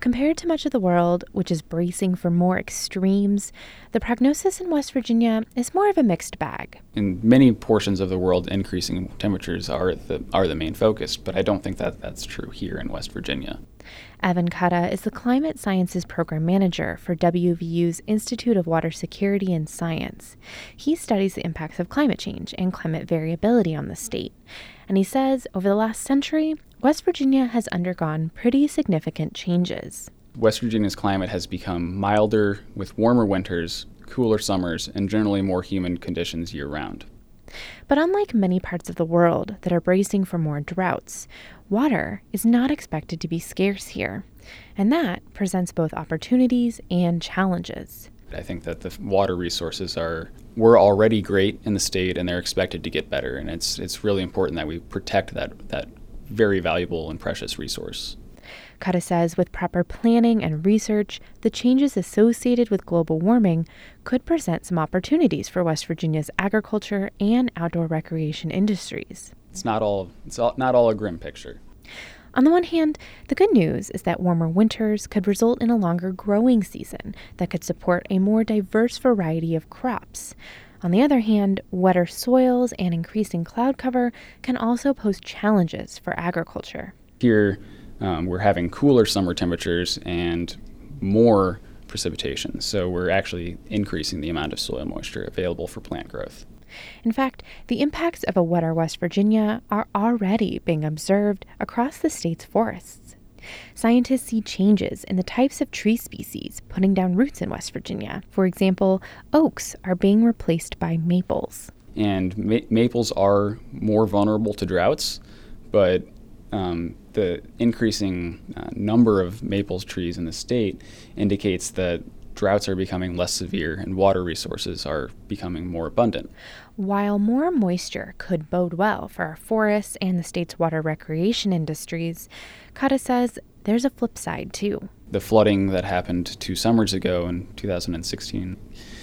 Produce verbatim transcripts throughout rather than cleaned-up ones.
Compared to much of the world, which is bracing for more extremes, the prognosis in West Virginia is more of a mixed bag. In many portions of the world, increasing temperatures are the, are the main focus, but I don't think that that's true here in West Virginia. Evan Kutta is the Climate Sciences Program Manager for W V U's Institute of Water Security and Science. He studies the impacts of climate change and climate variability on the state. And he says over the last century, West Virginia has undergone pretty significant changes. West Virginia's climate has become milder with warmer winters, cooler summers, and generally more humid conditions year-round. But unlike many parts of the world that are bracing for more droughts, water is not expected to be scarce here, and that presents both opportunities and challenges. I think that the water resources are were already great in the state, and they're expected to get better, and it's it's really important that we protect that that very valuable and precious resource. Kutta says with proper planning and research, the changes associated with global warming could present some opportunities for West Virginia's agriculture and outdoor recreation industries. It's not all it's all, not all a grim picture. On the one hand, the good news is that warmer winters could result in a longer growing season that could support a more diverse variety of crops. On the other hand, wetter soils and increasing cloud cover can also pose challenges for agriculture. Here, um, we're having cooler summer temperatures and more precipitation, so we're actually increasing the amount of soil moisture available for plant growth. In fact, the impacts of a wetter West Virginia are already being observed across the state's forests. Scientists see changes in the types of tree species putting down roots in West Virginia. For example, oaks are being replaced by maples. And ma- maples are more vulnerable to droughts, but um, the increasing uh, number of maples trees in the state indicates that droughts are becoming less severe and water resources are becoming more abundant. While more moisture could bode well for our forests and the state's water recreation industries, Kutta says there's a flip side too. The flooding that happened two summers ago in two thousand sixteen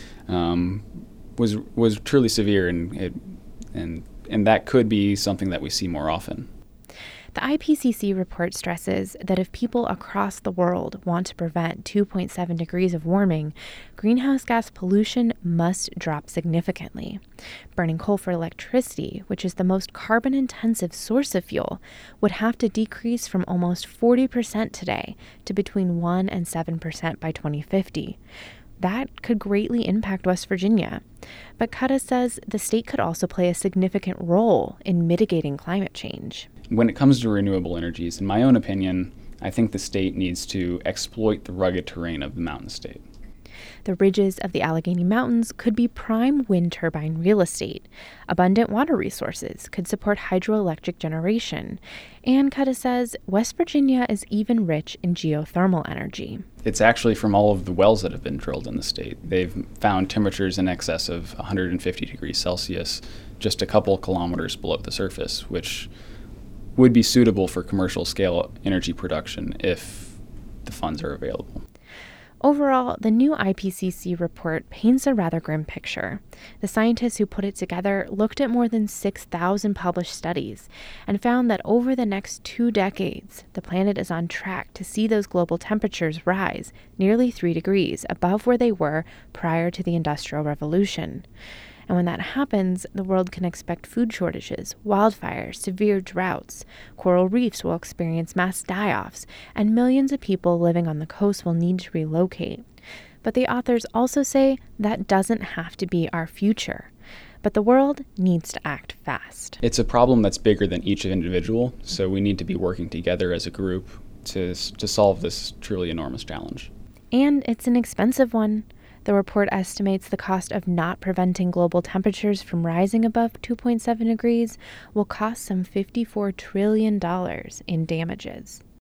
um, was was truly severe, and it, and and that could be something that we see more often. The I P C C report stresses that if people across the world want to prevent two point seven degrees of warming, greenhouse gas pollution must drop significantly. Burning coal for electricity, which is the most carbon-intensive source of fuel, would have to decrease from almost forty percent today to between one and seven percent by twenty fifty. That could greatly impact West Virginia. But Kutta says the state could also play a significant role in mitigating climate change. When it comes to renewable energies, in my own opinion, I think the state needs to exploit the rugged terrain of the mountain state. The ridges of the Allegheny Mountains could be prime wind turbine real estate. Abundant water resources could support hydroelectric generation. And Kutta says West Virginia is even rich in geothermal energy. It's actually from all of the wells that have been drilled in the state. They've found temperatures in excess of one hundred fifty degrees Celsius just a couple kilometers below the surface, which would be suitable for commercial scale energy production if the funds are available. Overall, the new I P C C report paints a rather grim picture. The scientists who put it together looked at more than six thousand published studies and found that over the next two decades, the planet is on track to see those global temperatures rise nearly three degrees above where they were prior to the Industrial Revolution. And when that happens, the world can expect food shortages, wildfires, severe droughts. Coral reefs will experience mass die-offs, and millions of people living on the coast will need to relocate. But the authors also say that doesn't have to be our future. But the world needs to act fast. It's a problem that's bigger than each individual, so we need to be working together as a group to to solve this truly enormous challenge. And it's an expensive one. The report estimates the cost of not preventing global temperatures from rising above two point seven degrees will cost some fifty-four trillion dollars in damages.